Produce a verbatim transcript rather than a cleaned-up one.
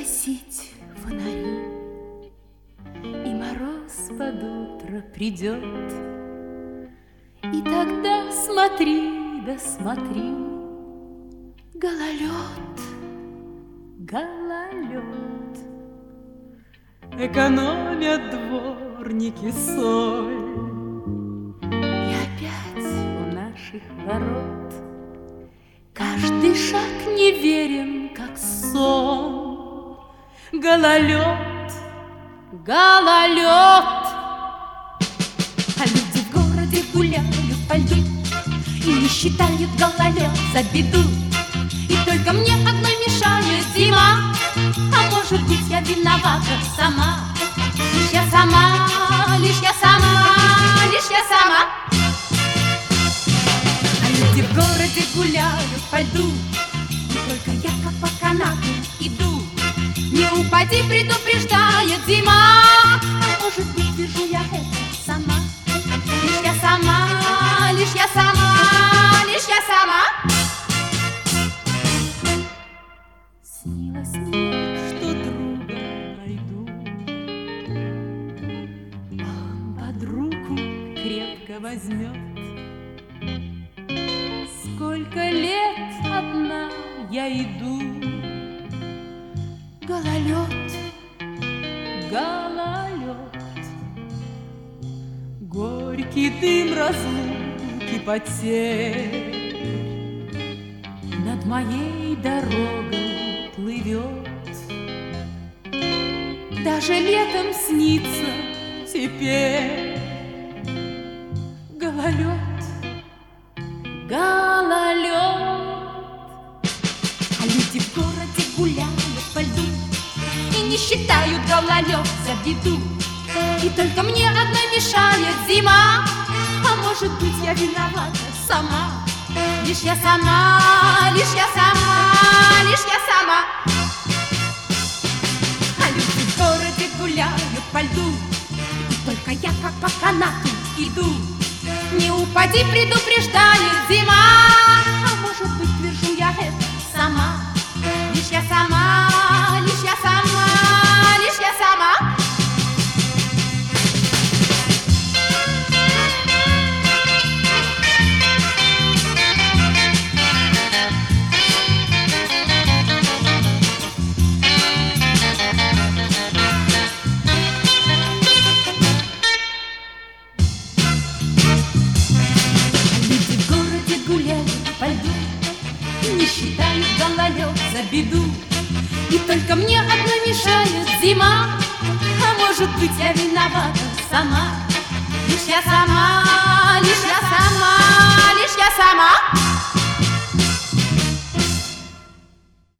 гасить фонари, и мороз под утро придет. И тогда смотри, да смотри, гололед, гололед. Экономят дворники соль, и опять у наших ворот каждый шаг неверен, как сон. Гололед, гололед. А люди в городе гуляют по льду и не считают гололед за беду. И только мне одной мешает зима, а может быть, я виновата сама. Лишь я сама, лишь я сама, лишь я сама. А люди в городе гуляют по льду, и только я как по канату иду. Не упади, предупреждает зима, а может быть, вижу я это сама. Лишь я сама, лишь я сама, лишь я сама. Снилось мне, что друга найду, он под руку крепко возьмет. Сколько лет одна я иду, гололед, гололед. Горький дым разлуки потерь над моей дорогой плывет. Даже летом снится теперь гололед, гололед. А люди в городе гуляют по льду и не считают гололед за беду. И только мне одной мешает зима, а может быть, я виновата сама. Лишь я сама, лишь я сама, лишь я сама. А люди в городе гуляют по льду, и только я как по канату иду. Не упади, предупреждает зима, а может быть, вижу я это сама. Лишь я сама, лишь я сама, лишь я сама. Не считают гололед за беду. И только мне одной мешает зима, а может быть, я виновата сама. Лишь я сама, лишь